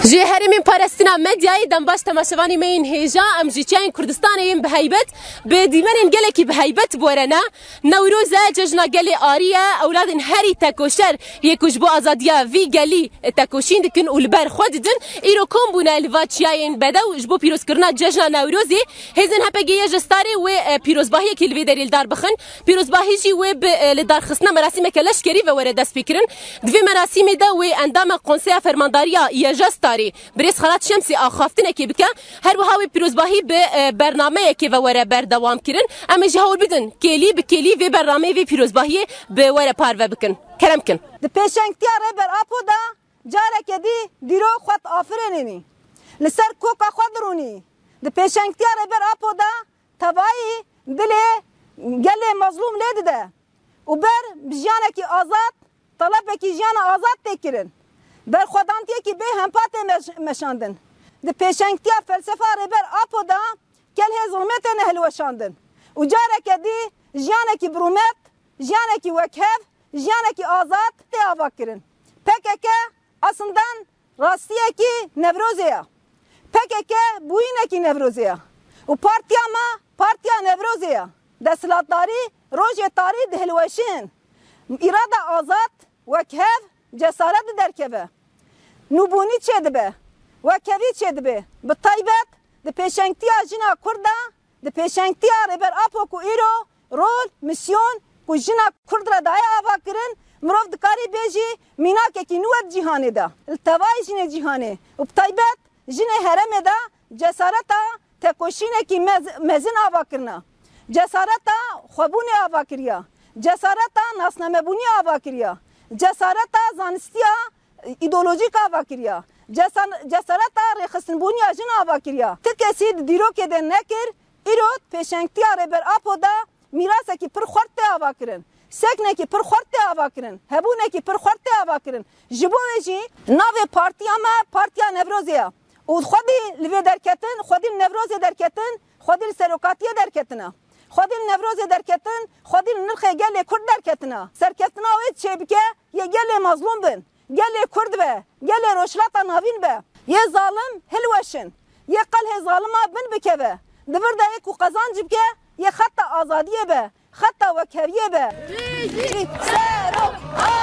جی هرمین پارستنا مدیای دنباش تماشاوانی مین هیجا ام جیچین کردستانیم بهیبت به دیمنین گلکی بهیبت بورنا نوروز جشن گلی آریه اولادن هری تکوشر یکوش بو آزادیا وی گلی تکوشین دکن اولبر خود دن ایرو کم بونه الواچیاین بدو جبو پیروز کرنا جشن نوروزی هزن هپگی جستاری و پیروزباهی که لوی دریل دار بخن پیروزباهی جی و لدار خصنا مراسم کلش کری و ورد دست فکرن دوی مراسم دا و اندام قنصه فرمانداریا یجستاری بريس خلات شمسي آخافتنه كي بكا هر وهاوي بيروزباهي ببرنامه كي وورا بردوام كرن اما جهول بدن كيلي بكيلي في برنامه في بيروزباهي بورا بارفه بكن كرمكن د پیشنگتیا ربر اپو دا جاره کدی دیرو خود آفرینی لسر کوکا خود رونی د پیشنگتیا ربر اپو دا تبایی دلی گلی مظلوم لید ده و بر بجانه کی آزاد طلب کی جانه آزاد تکرن بر خودانتیه که به همپات مشاندن د پیشنگتیا فلسفه ربر اپو دا کل ظلمت نهلوشاندن و جاره کدی جانه کی برومت جانه کی وکهف جانه کی آزاد تی آوا کرن پکه aslında rastiye ki nevrozeya pekeke buyine ki nevrozeya u partiya nevrozeya deslatdari roje tari dehlweşin irada azat vekhev cesaret derkeve nubuni çedibe vekevi çedibe bi taybet de peşengtiya jina kurda de peşengtiya reber apo ku iro rol misyon ku jina kurdra daya ava kirin مرov دکاری بیجی مینا که کی نوت جهانی دا التوای جن جهانی و بطیبت جن هرم دا جسارتا تکوشینه کی مزن آوا کرنا جسارتا خوابون آوا کریا جسارتا ناسنامه بونی آوا کریا جسارتا زانستیا ایدئولوژیک آوا کریا جسارتا رخصن بونی جن آوا کریا تکسی دیرو که دن نکر ایرود پیشنگتیا ربر آپو دا میراثه کی پر خورت آوا کرن سکنه کی پر خورت آوا کرن هبونه کی پر خورت آوا کرن جبوه جی ناو پارتیا ما پارتیا نوروزیا و خودی لوی درکتن خودی نوروز درکتن خودی سروکاتی درکتنا خودی نوروز درکتن خودی نرخ گل کرد درکتنا سرکتنا و چه بکه یه گل مظلوم بن گل کرد به گل روشلاتا ناوین به یه ظالم هلوشن یه قله ظالما بن بکه به دور ده یک قزانج بکه یه خط آزادیه به خط وکریه به